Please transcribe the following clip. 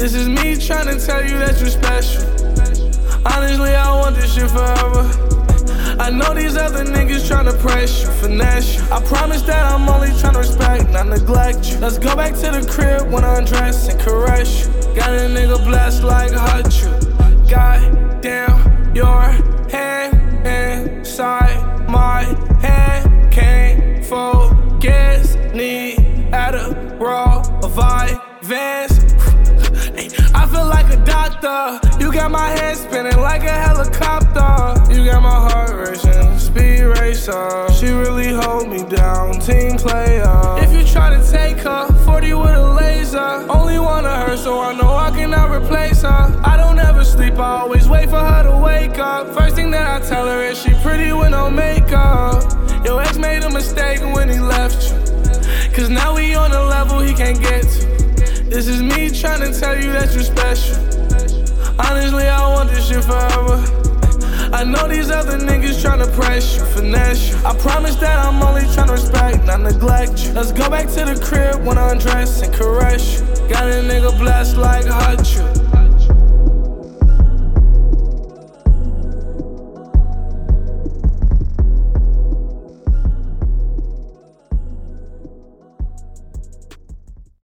This is me trying to tell you that you're special. Honestly, I want this shit forever. I know these other niggas tryna press you, finesse you. I promise that I'm only tryna respect, not neglect you. Let's go back to the crib when I undress and caress you. Got a nigga blessed like Hutchu. Goddamn, your hand inside my hand. Can't focus, need Adderall, a Vyvanse. I feel like a doctor. You got my head spinning like a helicopter. You got my heart racing, speed racer. She really hold me down, team player. If you try to take her, 40 with a laser. Only one of her, so I know I cannot replace her. I don't ever sleep, I always wait for her to wake up. First thing that I tell her is she pretty with no makeup. Your ex made a mistake when he left you, cause now we on a level he can't get to. This is me trying to tell you that you're special. Honestly, I want this shit forever. I know these other niggas tryna press you, finesse you. I promise that I'm only tryna respect, not neglect you. Let's go back to the crib when I undress and caress you. Got a nigga blessed like Hutchu.